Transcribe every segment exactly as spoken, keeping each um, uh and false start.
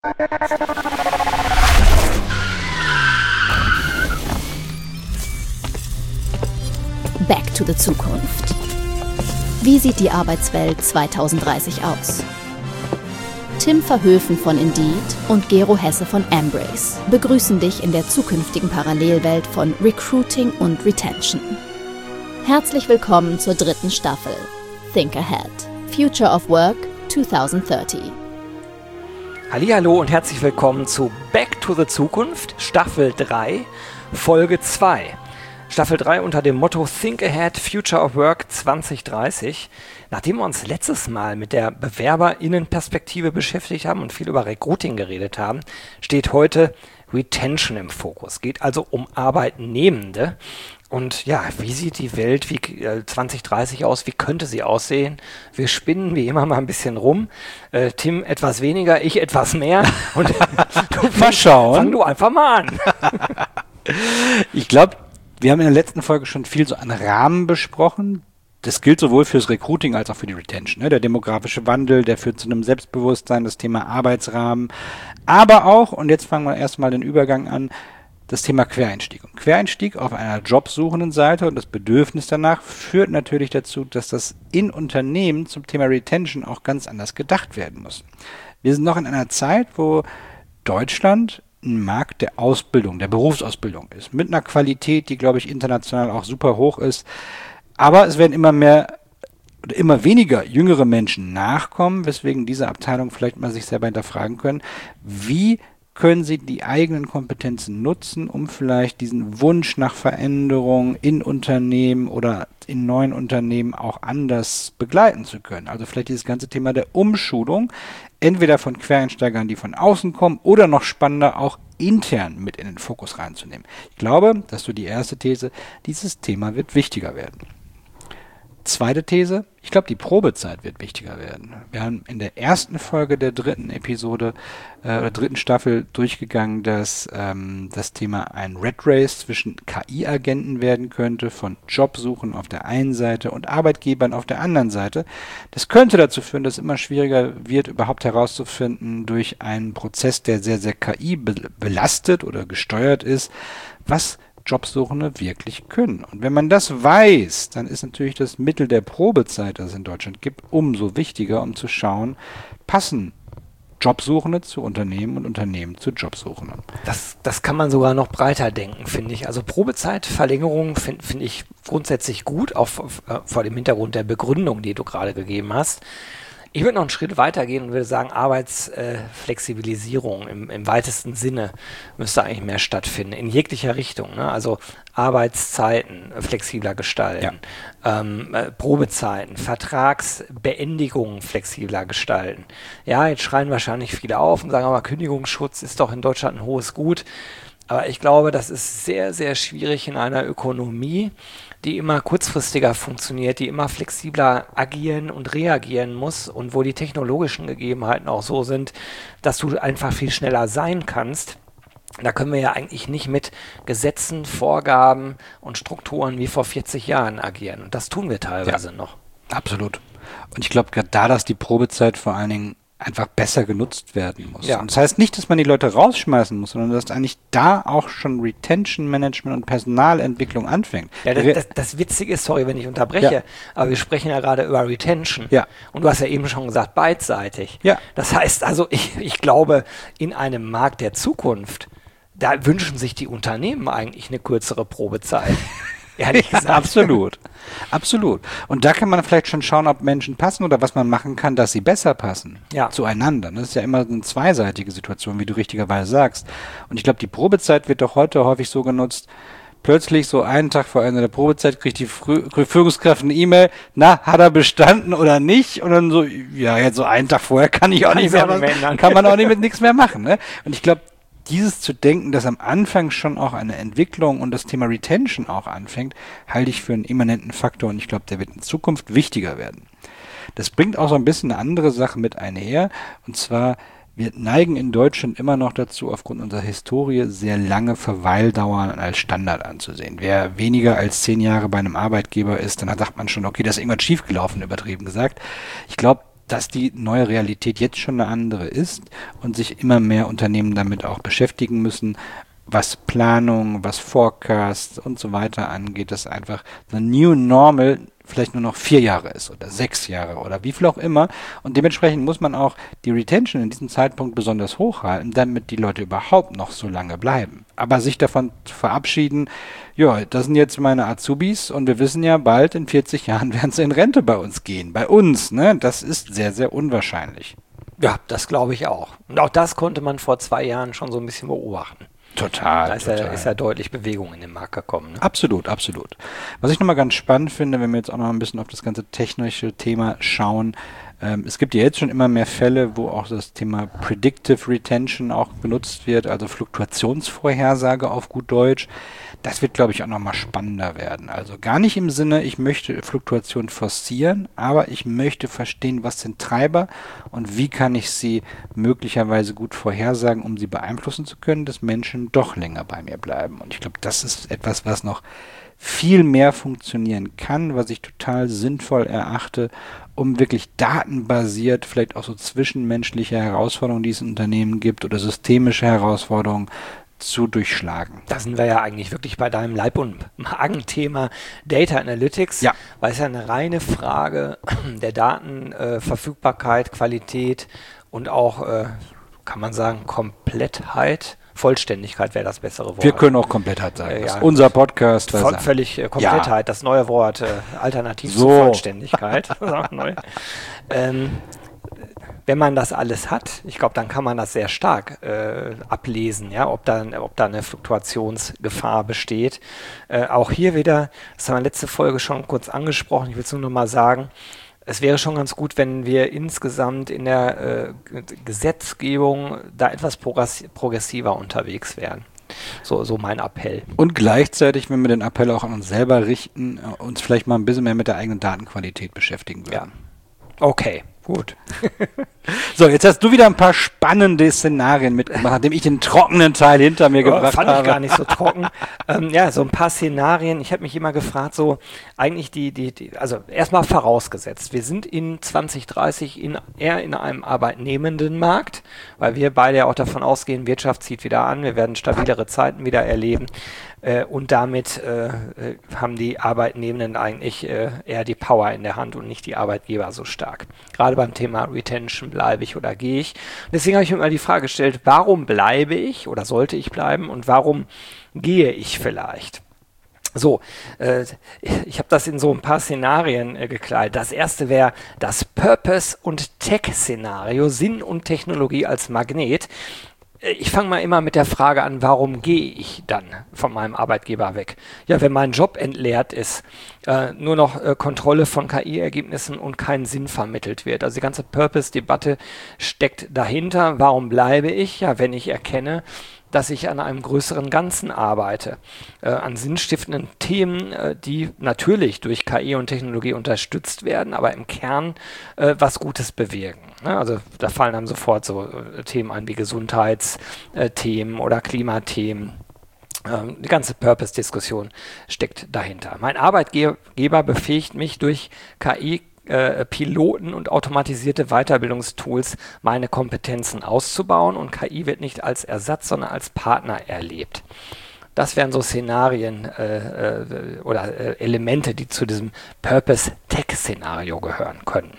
Back to the Zukunft. Wie sieht die Arbeitswelt zweitausenddreißig aus? Tim Verhöfen von Indeed und Gero Hesse von Embrace begrüßen dich in der zukünftigen Parallelwelt von Recruiting und Retention. Herzlich willkommen zur dritten Staffel Think Ahead – Future of Work zwanzig dreißig. Hallihallo und herzlich willkommen zu Back to the Zukunft, Staffel drei, Folge zwei. Staffel drei unter dem Motto Think Ahead – Future of Work zwanzig dreißig. Nachdem wir uns letztes Mal mit der BewerberInnenperspektive beschäftigt haben und viel über Recruiting geredet haben, steht heute Retention im Fokus. Geht also um Arbeitnehmende. Und ja, wie sieht die Welt wie äh, zwanzig dreißig aus? Wie könnte sie aussehen? Wir spinnen wie immer mal ein bisschen rum. Äh, Tim etwas weniger, ich etwas mehr. Und du mal schauen. Fang du einfach mal an. Ich glaube, wir haben in der letzten Folge schon viel so an Rahmen besprochen. Das gilt sowohl fürs Recruiting als auch für die Retention. Ne? Der demografische Wandel, der führt zu einem Selbstbewusstsein, das Thema Arbeitsrahmen. Aber auch, und jetzt fangen wir erstmal den Übergang an, das Thema Quereinstieg. Und Quereinstieg auf einer jobsuchenden Seite und das Bedürfnis danach führt natürlich dazu, dass das in Unternehmen zum Thema Retention auch ganz anders gedacht werden muss. Wir sind noch in einer Zeit, wo Deutschland ein Markt der Ausbildung, der Berufsausbildung ist, mit einer Qualität, die, glaube ich, international auch super hoch ist. Aber es werden immer mehr oder immer weniger jüngere Menschen nachkommen, weswegen diese Abteilung vielleicht mal sich selber hinterfragen können, wie können sie die eigenen Kompetenzen nutzen, um vielleicht diesen Wunsch nach Veränderung in Unternehmen oder in neuen Unternehmen auch anders begleiten zu können. Also vielleicht dieses ganze Thema der Umschulung, entweder von Quereinsteigern, die von außen kommen, oder noch spannender auch intern mit in den Fokus reinzunehmen. Ich glaube, das ist so die erste These, dieses Thema wird wichtiger werden. Zweite These, ich glaube, die Probezeit wird wichtiger werden. Wir haben in der ersten Folge der dritten Episode äh, oder dritten Staffel durchgegangen, dass ähm, das Thema ein Rat Race zwischen K I-Agenten werden könnte, von Jobsuchen auf der einen Seite und Arbeitgebern auf der anderen Seite. Das könnte dazu führen, dass es immer schwieriger wird, überhaupt herauszufinden durch einen Prozess, der sehr, sehr K I be- belastet oder gesteuert ist, was Jobsuchende wirklich können. Und wenn man das weiß, dann ist natürlich das Mittel der Probezeit, das es in Deutschland gibt, umso wichtiger, um zu schauen, passen Jobsuchende zu Unternehmen und Unternehmen zu Jobsuchenden. Das, das kann man sogar noch breiter denken, finde ich. Also Probezeitverlängerung finde find ich grundsätzlich gut, auch vor, vor dem Hintergrund der Begründung, die du gerade gegeben hast. Ich würde noch einen Schritt weiter gehen und würde sagen, Arbeitsflexibilisierung äh, im, im weitesten Sinne müsste eigentlich mehr stattfinden, in jeglicher Richtung. Ne? Also Arbeitszeiten äh, flexibler gestalten, ja. ähm, äh, Probezeiten, Vertragsbeendigungen flexibler gestalten. Ja, jetzt schreien wahrscheinlich viele auf und sagen, aber Kündigungsschutz ist doch in Deutschland ein hohes Gut. Aber ich glaube, das ist sehr, sehr schwierig in einer Ökonomie, die immer kurzfristiger funktioniert, die immer flexibler agieren und reagieren muss und wo die technologischen Gegebenheiten auch so sind, dass du einfach viel schneller sein kannst. Da können wir ja eigentlich nicht mit Gesetzen, Vorgaben und Strukturen wie vor vierzig Jahren agieren. Und das tun wir teilweise ja, noch. Absolut. Und ich glaube, gerade da, dass die Probezeit vor allen Dingen einfach besser genutzt werden muss. Ja. Und das heißt nicht, dass man die Leute rausschmeißen muss, sondern dass eigentlich da auch schon Retention Management und Personalentwicklung anfängt. Ja, das, das, das Witzige ist, sorry, wenn ich unterbreche, ja. aber wir sprechen ja gerade über Retention. Ja. Und du hast ja eben schon gesagt, beidseitig. Ja. Das heißt also, ich, ich glaube, in einem Markt der Zukunft, da wünschen sich die Unternehmen eigentlich eine kürzere Probezeit. Ehrlich gesagt. Ja, absolut. Absolut. Und da kann man vielleicht schon schauen, ob Menschen passen oder was man machen kann, dass sie besser passen ja. zueinander. Das ist ja immer eine zweiseitige Situation, wie du richtigerweise sagst. Und ich glaube, die Probezeit wird doch heute häufig so genutzt, plötzlich so einen Tag vor Ende der Probezeit kriegt die Frü- Führungskraft eine E-Mail, na, hat er bestanden oder nicht? Und dann so, ja, jetzt so einen Tag vorher kann ich auch kann nicht mehr, was, ändern. Kann man auch nicht mit nichts mehr machen. Ne? Und ich glaube, dieses zu denken, dass am Anfang schon auch eine Entwicklung und das Thema Retention auch anfängt, halte ich für einen immanenten Faktor und ich glaube, der wird in Zukunft wichtiger werden. Das bringt auch so ein bisschen eine andere Sache mit einher und zwar, wir neigen in Deutschland immer noch dazu, aufgrund unserer Historie sehr lange Verweildauern als Standard anzusehen. Wer weniger als zehn Jahre bei einem Arbeitgeber ist, dann sagt man schon, okay, da ist irgendwas schiefgelaufen, übertrieben gesagt. Ich glaube, dass die neue Realität jetzt schon eine andere ist und sich immer mehr Unternehmen damit auch beschäftigen müssen, was Planung, was Forecast und so weiter angeht, dass einfach the new normal vielleicht nur noch vier Jahre ist oder sechs Jahre oder wie viel auch immer. Und dementsprechend muss man auch die Retention in diesem Zeitpunkt besonders hochhalten, damit die Leute überhaupt noch so lange bleiben. Aber sich davon zu verabschieden, ja, das sind jetzt meine Azubis und wir wissen ja, bald in vierzig Jahren werden sie in Rente bei uns gehen. Bei uns, ne? Das ist sehr, sehr unwahrscheinlich. Ja, das glaube ich auch. Und auch das konnte man vor zwei Jahren schon so ein bisschen beobachten. Total, Da ist, total. Ja, ist ja deutlich Bewegung in den Markt gekommen. Ne? Absolut, absolut. Was ich nochmal ganz spannend finde, wenn wir jetzt auch noch ein bisschen auf das ganze technische Thema schauen, ähm, es gibt ja jetzt schon immer mehr Fälle, wo auch das Thema Predictive Retention auch benutzt wird, also Fluktuationsvorhersage auf gut Deutsch. Das wird, glaube ich, auch nochmal spannender werden. Also gar nicht im Sinne, ich möchte Fluktuation forcieren, aber ich möchte verstehen, was sind Treiber und wie kann ich sie möglicherweise gut vorhersagen, um sie beeinflussen zu können, dass Menschen doch länger bei mir bleiben. Und ich glaube, das ist etwas, was noch viel mehr funktionieren kann, was ich total sinnvoll erachte, um wirklich datenbasiert, vielleicht auch so zwischenmenschliche Herausforderungen, die es in Unternehmen gibt oder systemische Herausforderungen, zu durchschlagen. Da sind wir ja eigentlich wirklich bei deinem Leib- und Magenthema Data Analytics, ja. Weil es ja eine reine Frage der Datenverfügbarkeit, äh, Qualität und auch, äh, kann man sagen, Komplettheit, Vollständigkeit wäre das bessere Wort. Wir können auch Komplettheit sagen. Äh, ja. Unser Podcast. Voll, völlig äh, Komplettheit, ja. Das neue Wort, äh, alternativ so. zur Vollständigkeit. Neu. ähm, Wenn man das alles hat, ich glaube, dann kann man das sehr stark äh, ablesen, ja, ob da, ob da eine Fluktuationsgefahr besteht. Äh, auch hier wieder, das haben wir letzte Folge schon kurz angesprochen, ich will es nur noch mal sagen, es wäre schon ganz gut, wenn wir insgesamt in der äh, Gesetzgebung da etwas progressiver unterwegs wären. So, so mein Appell. Und gleichzeitig, wenn wir den Appell auch an uns selber richten, uns vielleicht mal ein bisschen mehr mit der eigenen Datenqualität beschäftigen würden. Ja. Okay. Gut. So, jetzt hast du wieder ein paar spannende Szenarien mitgemacht, nachdem ich den trockenen Teil hinter mir gebracht habe. Fand ich gar nicht so trocken. ähm, ja, so ein paar Szenarien. Ich habe mich immer gefragt, so eigentlich die, die, die also erstmal vorausgesetzt, wir sind in zwanzig dreißig in, eher in einem arbeitnehmenden Markt, weil wir beide ja auch davon ausgehen, Wirtschaft zieht wieder an, wir werden stabilere Zeiten wieder erleben. Äh, und damit äh, haben die Arbeitnehmenden eigentlich äh, eher die Power in der Hand und nicht die Arbeitgeber so stark. Gerade beim Thema Retention, bleibe ich oder gehe ich. Und deswegen habe ich mir mal die Frage gestellt, warum bleibe ich oder sollte ich bleiben und warum gehe ich vielleicht? So, äh, ich habe das in so ein paar Szenarien äh, gekleidet. Das erste wäre das Purpose- und Tech-Szenario, Sinn und Technologie als Magnet. Ich fange mal immer mit der Frage an, warum gehe ich dann von meinem Arbeitgeber weg? Ja, wenn mein Job entleert ist, äh, nur noch äh, Kontrolle von K I-Ergebnissen und kein Sinn vermittelt wird. Also die ganze Purpose-Debatte steckt dahinter. Warum bleibe ich? Ja, wenn ich erkenne, dass ich an einem größeren Ganzen arbeite, äh, an sinnstiftenden Themen, äh, die natürlich durch K I und Technologie unterstützt werden, aber im Kern äh, was Gutes bewirken. Ne? Also da fallen einem sofort so äh, Themen ein wie Gesundheitsthemen äh, oder Klimathemen. Ähm, die ganze Purpose-Diskussion steckt dahinter. Mein Arbeitgeber befähigt mich durch K I Äh, Piloten und automatisierte Weiterbildungstools meine Kompetenzen auszubauen und K I wird nicht als Ersatz, sondern als Partner erlebt. Das wären so Szenarien äh, äh, oder äh, Elemente, die zu diesem Purpose-Tech-Szenario gehören könnten.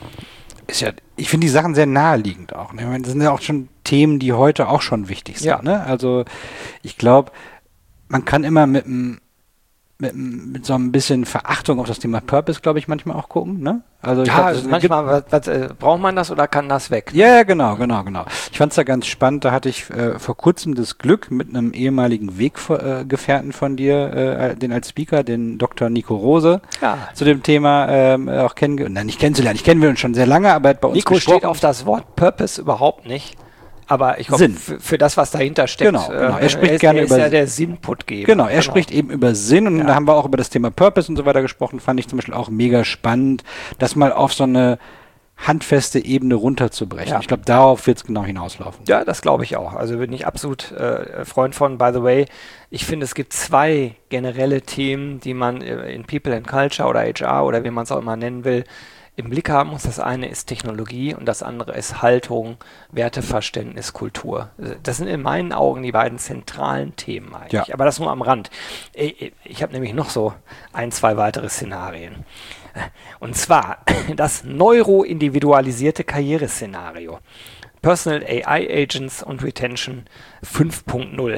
Ist ja, ich finde die Sachen sehr naheliegend auch. Ne? Ich meine, das sind ja auch schon Themen, die heute auch schon wichtig sind. Ja. Ne? Also ich glaube, man kann immer mit einem Mit, mit so ein bisschen Verachtung auf das Thema Purpose, glaube ich, manchmal auch gucken, ne? Also ich ja, glaub, also manchmal, was, was, äh, braucht man das oder kann das weg? Ja, ja, genau, genau, genau. Ich fand es da ganz spannend, da hatte ich äh, vor kurzem das Glück, mit einem ehemaligen Weggefährten von dir, äh, den als Speaker, den Doktor Nico Rose, ja. zu dem Thema ähm, auch kennengelernt, nein, nicht kennenzulernen, ich kenne wir uns schon sehr lange, aber er hat bei uns Nico gesprochen. steht auf das Wort Purpose überhaupt nicht. Aber ich glaube, für, für das, was dahinter steckt, genau, genau. Er äh, spricht er ist, gerne er ist über ja der Sinnputgeber. Genau, er genau. spricht eben über Sinn und ja. da haben wir auch über das Thema Purpose und so weiter gesprochen, fand ich zum Beispiel auch mega spannend, das mal auf so eine handfeste Ebene runterzubrechen. Ja. Ich glaube, darauf wird es genau hinauslaufen. Ja, das glaube ich auch. Also bin ich absolut äh, Freund von. By the way, ich finde, es gibt zwei generelle Themen, die man äh, in People and Culture oder H R oder wie man es auch immer nennen will, im Blick haben muss. Das eine ist Technologie und das andere ist Haltung, Werteverständnis, Kultur. Das sind in meinen Augen die beiden zentralen Themen eigentlich. Ja. Aber das nur am Rand. Ich, ich habe nämlich noch so ein, zwei weitere Szenarien. Und zwar das neuroindividualisierte Karriereszenario. Personal A I Agents und Retention fünf Punkt null.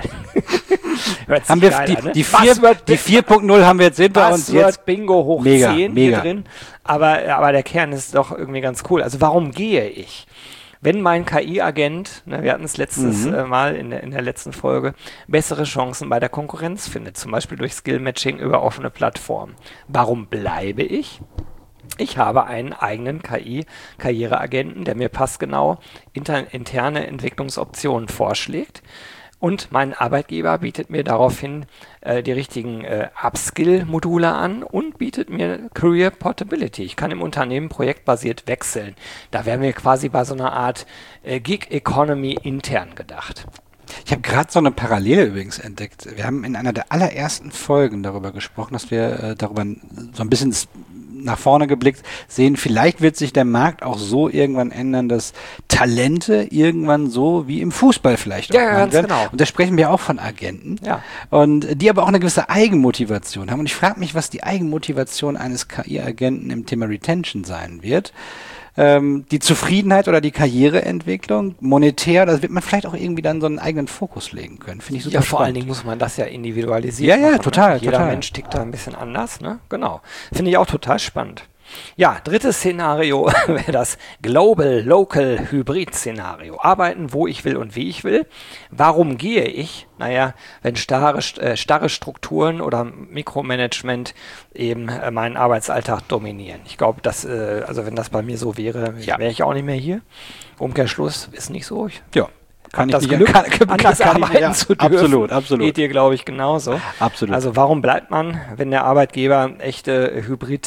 haben wir die, ne? die, die vier Punkt null haben wir jetzt hinter uns jetzt. Bingo hoch mega, zehn mega. hier drin. Aber, aber der Kern ist doch irgendwie ganz cool. Also warum gehe ich? Wenn mein K I-Agent, ne, wir hatten es letztes mhm. äh, Mal in der, in der letzten Folge, bessere Chancen bei der Konkurrenz findet, zum Beispiel durch Skill-Matching über offene Plattformen. Warum bleibe ich? Ich habe einen eigenen K I-Karriereagenten, der mir passgenau inter- interne Entwicklungsoptionen vorschlägt. Und mein Arbeitgeber bietet mir daraufhin äh, die richtigen äh, Upskill-Module an und bietet mir Career Portability. Ich kann im Unternehmen projektbasiert wechseln. Da wären wir quasi bei so einer Art äh, Gig-Economy intern gedacht. Ich habe gerade so eine Parallele übrigens entdeckt. Wir haben in einer der allerersten Folgen darüber gesprochen, dass wir äh, darüber so ein bisschen nach vorne geblickt sehen, vielleicht wird sich der Markt auch so irgendwann ändern, dass Talente irgendwann so wie im Fußball vielleicht ja, auch ganz werden. Genau. Und da sprechen wir auch von Agenten. Ja. Und die aber auch eine gewisse Eigenmotivation haben. Und ich frage mich, was die Eigenmotivation eines K I-Agenten im Thema Retention sein wird. Ähm, die Zufriedenheit oder die Karriereentwicklung, monetär, da wird man vielleicht auch irgendwie dann so einen eigenen Fokus legen können. Finde ich super Ja, vor spannend. allen Dingen muss man das ja individualisieren. Ja, ja, machen, total. Ne? Jeder total. Mensch tickt da ein bisschen anders, ne? Genau. Finde ich auch total spannend. Ja, drittes Szenario wäre das Global Local Hybrid Szenario. Arbeiten, wo ich will und wie ich will. Warum gehe ich? Naja, wenn starre, äh, starre Strukturen oder Mikromanagement eben äh, meinen Arbeitsalltag dominieren. Ich glaube, dass, äh, also wenn das bei mir so wäre, ja. wäre ich auch nicht mehr hier. Umkehrschluss ist nicht so. Ich, ja. Kann das ich Glück, kann, kann, anders kann arbeiten ich, ja, zu dürfen. Absolut, absolut. Geht dir, glaube ich, genauso. Absolut. Also warum bleibt man, wenn der Arbeitgeber echte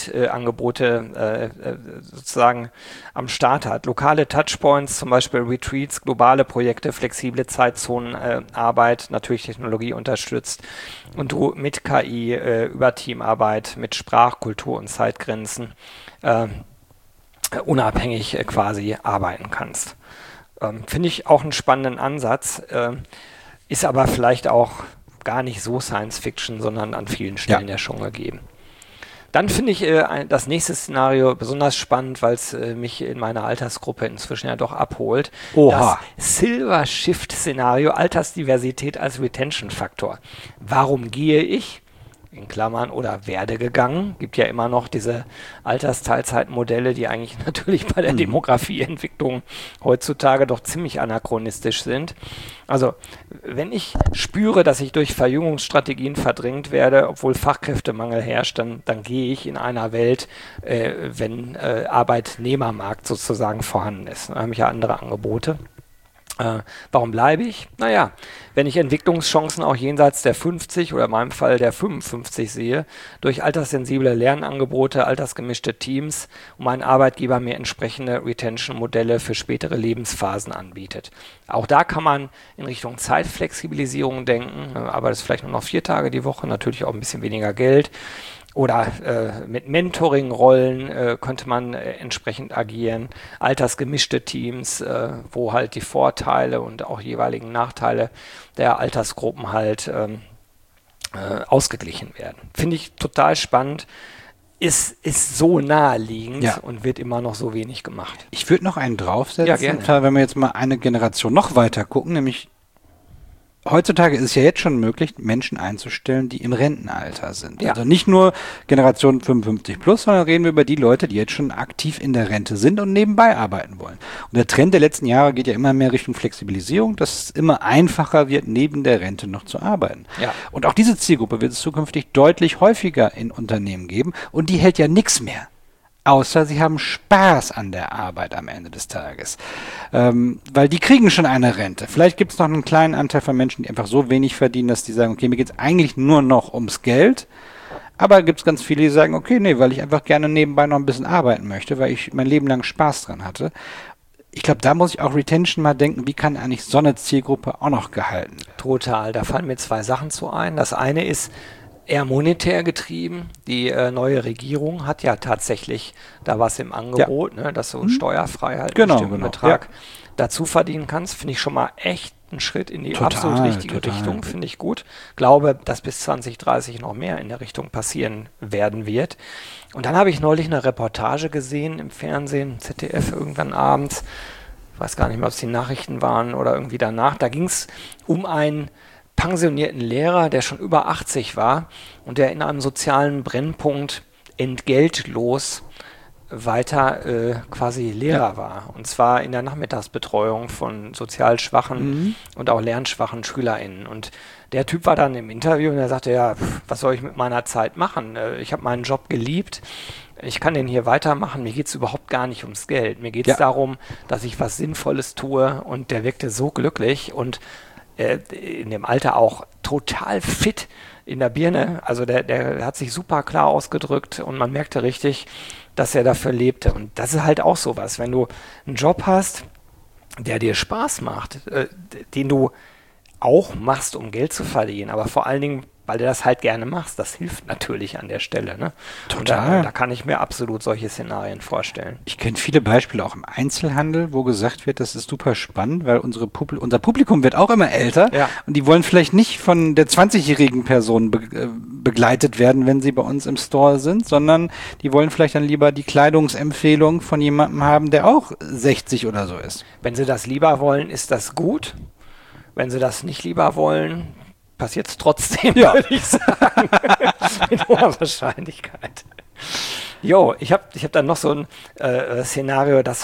Hybrid-Angebote äh, äh, sozusagen am Start hat? Lokale Touchpoints, zum Beispiel Retreats, globale Projekte, flexible Zeitzonen, äh, Arbeit, natürlich Technologie unterstützt und du mit K I äh, über Teamarbeit, mit Sprach-, Kultur- und Zeitgrenzen äh, unabhängig äh, quasi arbeiten kannst. Ähm, Finde ich auch einen spannenden Ansatz, äh, ist aber vielleicht auch gar nicht so Science-Fiction, sondern an vielen Stellen ja, ja schon gegeben. Dann finde ich äh, ein, das nächste Szenario besonders spannend, weil es äh, mich in meiner Altersgruppe inzwischen ja doch abholt. Oha. Das Silver Shift-Szenario, Altersdiversität als Retention-Faktor. Warum gehe ich? In Klammern oder werde gegangen. Gibt ja immer noch diese Altersteilzeitmodelle, die eigentlich natürlich bei der mhm. Demografieentwicklung heutzutage doch ziemlich anachronistisch sind. Also wenn ich spüre, dass ich durch Verjüngungsstrategien verdrängt werde, obwohl Fachkräftemangel herrscht, dann, dann gehe ich in einer Welt, äh, wenn äh, Arbeitnehmermarkt sozusagen vorhanden ist. Da habe ich ja andere Angebote. Äh, warum bleibe ich? Naja, wenn ich Entwicklungschancen auch jenseits der fünfzig oder in meinem Fall der fünfundfünfzig sehe, durch alterssensible Lernangebote, altersgemischte Teams und mein Arbeitgeber mir entsprechende Retention-Modelle für spätere Lebensphasen anbietet. Auch da kann man in Richtung Zeitflexibilisierung denken, aber das ist vielleicht nur noch vier Tage die Woche, natürlich auch ein bisschen weniger Geld. Oder äh, mit Mentoring-Rollen äh, könnte man äh, entsprechend agieren. Altersgemischte Teams, äh, wo halt die Vorteile und auch jeweiligen Nachteile der Altersgruppen halt ähm, äh, ausgeglichen werden. Finde ich total spannend. Ist, ist so naheliegend ja. und wird immer noch so wenig gemacht. Ich würde noch einen draufsetzen, ja, gerne. wenn wir jetzt mal eine Generation noch weiter gucken, nämlich heutzutage ist es ja jetzt schon möglich, Menschen einzustellen, die im Rentenalter sind. Ja. Also nicht nur Generation fünfundfünfzig plus, sondern reden wir über die Leute, die jetzt schon aktiv in der Rente sind und nebenbei arbeiten wollen. Und der Trend der letzten Jahre geht ja immer mehr Richtung Flexibilisierung, dass es immer einfacher wird, neben der Rente noch zu arbeiten. Ja. Und auch diese Zielgruppe wird es zukünftig deutlich häufiger in Unternehmen geben und die hält ja nichts mehr. Außer sie haben Spaß an der Arbeit am Ende des Tages. Ähm, weil die kriegen schon eine Rente. Vielleicht gibt es noch einen kleinen Anteil von Menschen, die einfach so wenig verdienen, dass die sagen, okay, mir geht es eigentlich nur noch ums Geld. Aber gibt es ganz viele, die sagen, okay, nee, weil ich einfach gerne nebenbei noch ein bisschen arbeiten möchte, weil ich mein Leben lang Spaß dran hatte. Ich glaube, da muss ich auch Retention mal denken, wie kann eigentlich so eine Zielgruppe auch noch gehalten werden? Total, da fallen mir zwei Sachen zu ein. Das eine ist, eher monetär getrieben. Die äh, neue Regierung hat ja tatsächlich da was im Angebot, ja. ne, dass du hm. steuerfrei halt genau, einen bestimmten genau. Betrag ja. dazu verdienen kannst. Finde ich schon mal echt ein Schritt in die total, absolut richtige total. Richtung, finde ich gut. Glaube, dass bis zwanzig dreißig noch mehr in der Richtung passieren werden wird. Und dann habe ich neulich eine Reportage gesehen im Fernsehen, Z D F irgendwann abends, ich weiß gar nicht mehr, ob es die Nachrichten waren oder irgendwie danach, da ging es um einen pensionierten Lehrer, der schon über achtzig war und der in einem sozialen Brennpunkt entgeltlos weiter äh, quasi Lehrer ja. war. Und zwar in der Nachmittagsbetreuung von sozial schwachen mhm. und auch lernschwachen SchülerInnen. Und der Typ war dann im Interview und er sagte, ja, pff, was soll ich mit meiner Zeit machen? Äh, ich habe meinen Job geliebt. Ich kann den hier weitermachen. Mir geht es überhaupt gar nicht ums Geld. Mir geht es ja. darum, dass ich was Sinnvolles tue. Und der wirkte so glücklich und äh, in dem Alter auch total fit in der Birne. Also der, der hat sich super klar ausgedrückt und man merkte richtig, dass er dafür lebte. Und das ist halt auch sowas, wenn du einen Job hast, der dir Spaß macht, äh, den du auch machst, um Geld zu verdienen, aber vor allen Dingen, weil du das halt gerne machst, das hilft natürlich an der Stelle. Ne? Total. Da, da kann ich mir absolut solche Szenarien vorstellen. Ich kenne viele Beispiele auch im Einzelhandel, wo gesagt wird, das ist super spannend, weil unsere Publi- unser Publikum wird auch immer älter ja. und die wollen vielleicht nicht von der zwanzigjährigen Person be- äh, begleitet werden, wenn sie bei uns im Store sind, sondern die wollen vielleicht dann lieber die Kleidungsempfehlung von jemandem haben, der auch sechzig oder so ist. Wenn sie das lieber wollen, ist das gut. Wenn sie das nicht lieber wollen, passiert es trotzdem, ja. würde ich sagen. Mit hoher Wahrscheinlichkeit. Jo, ich habe ich hab dann noch so ein äh, Szenario, das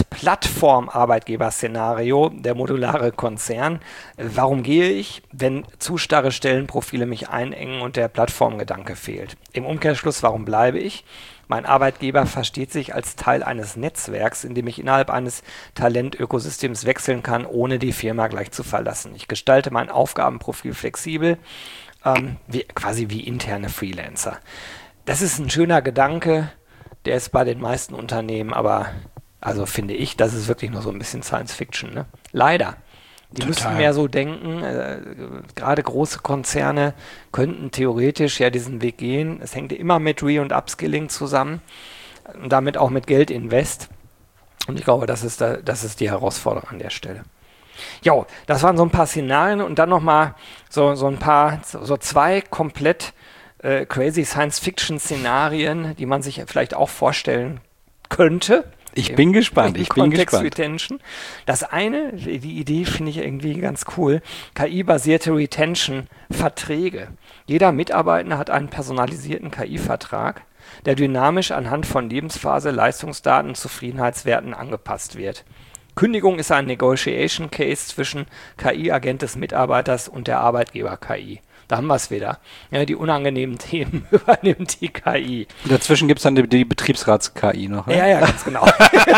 Plattform-Arbeitgeber-Szenario, der modulare Konzern. Warum gehe ich, wenn zu starre Stellenprofile mich einengen und der Plattformgedanke fehlt? Im Umkehrschluss, warum bleibe ich? Mein Arbeitgeber versteht sich als Teil eines Netzwerks, in dem ich innerhalb eines Talentökosystems wechseln kann, ohne die Firma gleich zu verlassen. Ich gestalte mein Aufgabenprofil flexibel, ähm, wie, quasi wie interne Freelancer. Das ist ein schöner Gedanke, der ist bei den meisten Unternehmen, aber also finde ich, das ist wirklich nur so ein bisschen Science Fiction. Ne? Leider. Die Total. müssten mehr so denken, äh, gerade große Konzerne könnten theoretisch ja diesen Weg gehen. Es hängt immer mit Re- und Upskilling zusammen und damit auch mit Geldinvest. Und ich glaube, das ist, da, das ist die Herausforderung an der Stelle. Jo, das waren so ein paar Szenarien und dann nochmal so, so ein paar, so, so zwei komplett äh, crazy Science-Fiction-Szenarien, die man sich vielleicht auch vorstellen könnte. Ich bin gespannt, ich bin gespannt. Retention. Das eine, die Idee finde ich irgendwie ganz cool, K I-basierte Retention-Verträge. Jeder Mitarbeitende hat einen personalisierten K I-Vertrag, der dynamisch anhand von Lebensphase, Leistungsdaten, Zufriedenheitswerten angepasst wird. Kündigung ist ein Negotiation Case zwischen K I-Agent des Mitarbeiters und der Arbeitgeber-K I. Da haben wir es wieder. Ja, die unangenehmen Themen übernimmt die K I. Und dazwischen gibt es dann die, die Betriebsrats-K I noch. Ne? Ja, ja, ganz genau.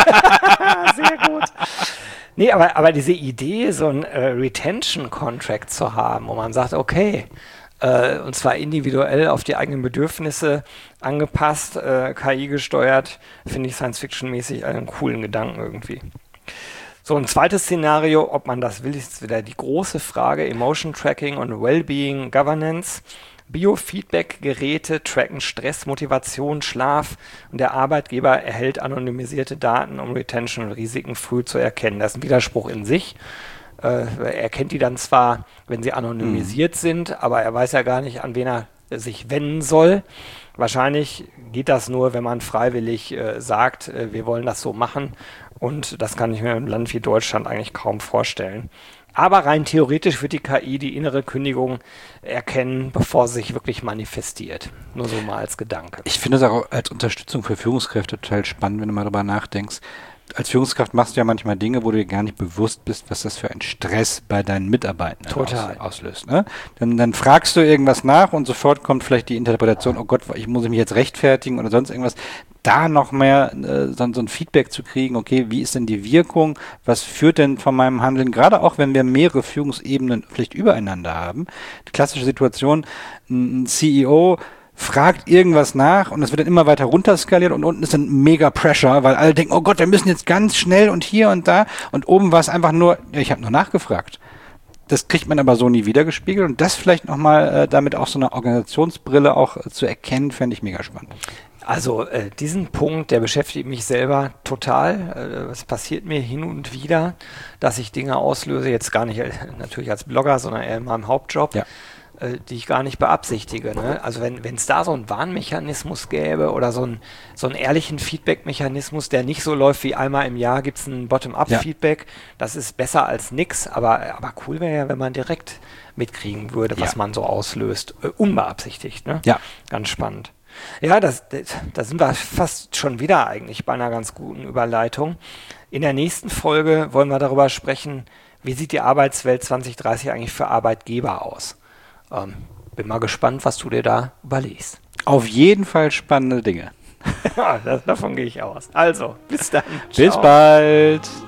Sehr gut. Nee, aber, aber diese Idee, so ein äh, Retention-Contract zu haben, wo man sagt, okay, äh, und zwar individuell auf die eigenen Bedürfnisse angepasst, äh, K I gesteuert, finde ich Science-Fiction-mäßig einen coolen Gedanken irgendwie. So, ein zweites Szenario, ob man das will, ist wieder die große Frage, Emotion Tracking und Wellbeing Governance. Biofeedback-Geräte tracken Stress, Motivation, Schlaf und der Arbeitgeber erhält anonymisierte Daten, um Retention und Risiken früh zu erkennen. Das ist ein Widerspruch in sich. Äh, er kennt die dann zwar, wenn sie anonymisiert mhm. sind, aber er weiß ja gar nicht, an wen er sich wenden soll. Wahrscheinlich geht das nur, wenn man freiwillig äh, sagt, äh, wir wollen das so machen. Und das kann ich mir im Land wie Deutschland eigentlich kaum vorstellen. Aber rein theoretisch wird die K I die innere Kündigung erkennen, bevor sie sich wirklich manifestiert. Nur so mal als Gedanke. Ich finde das auch als Unterstützung für Führungskräfte total spannend, wenn du mal darüber nachdenkst. Als Führungskraft machst du ja manchmal Dinge, wo du dir gar nicht bewusst bist, was das für ein Stress bei deinen Mitarbeitern Total. aus, auslöst. Ne? Dann, dann fragst du irgendwas nach und sofort kommt vielleicht die Interpretation, oh Gott, ich muss mich jetzt rechtfertigen oder sonst irgendwas. Da noch mehr äh, so, so ein Feedback zu kriegen, okay, wie ist denn die Wirkung, was führt denn von meinem Handeln, gerade auch wenn wir mehrere Führungsebenen vielleicht übereinander haben. Die klassische Situation, ein C E O fragt irgendwas nach und es wird dann immer weiter runterskaliert und unten ist dann mega Pressure, weil alle denken, oh Gott, wir müssen jetzt ganz schnell und hier und da und oben war es einfach nur, ja, ich habe nur nachgefragt. das kriegt man aber so nie wieder gespiegelt. Und das vielleicht nochmal äh, damit auch so eine Organisationsbrille auch äh, zu erkennen, fände ich mega spannend. Also äh, diesen Punkt, der beschäftigt mich selber total. Es äh, passiert mir hin und wieder, dass ich Dinge auslöse, jetzt gar nicht äh, natürlich als Blogger, sondern eher in meinem Hauptjob, Ja. äh, die ich gar nicht beabsichtige. Ne? Also wenn es da so einen Warnmechanismus gäbe oder so, ein, so einen ehrlichen Feedback-Mechanismus, der nicht so läuft wie einmal im Jahr gibt es ein Bottom-up-Feedback, ja. Das ist besser als nix, aber, aber cool wäre ja, wenn man direkt mitkriegen würde, was ja. man so auslöst, äh, unbeabsichtigt. Ne? Ja. Ganz spannend. Ja, das, das, da sind wir fast schon wieder eigentlich bei einer ganz guten Überleitung. In der nächsten Folge wollen wir darüber sprechen, wie sieht die Arbeitswelt zwanzig dreißig eigentlich für Arbeitgeber aus. Ähm, bin mal gespannt, was du dir da überlegst. Auf jeden Fall spannende Dinge. Ja, das, davon gehe ich aus. Also, bis dann. Bis Ciao. bald.